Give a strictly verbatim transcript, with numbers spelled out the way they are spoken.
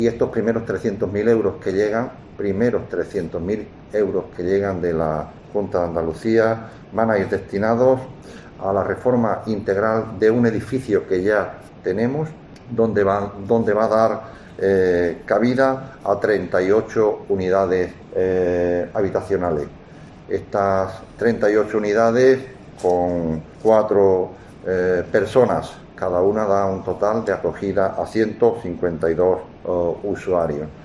Y estos primeros trescientos mil euros que llegan, primeros trescientos mil euros que llegan de la Junta de Andalucía, van a ir destinados a la reforma integral de un edificio que ya tenemos, donde va, donde va a dar eh, cabida a treinta y ocho unidades eh, habitacionales. Estas treinta y ocho unidades con cuatro eh, personas, cada una da un total de acogida a ciento cincuenta y dos uh, usuarios.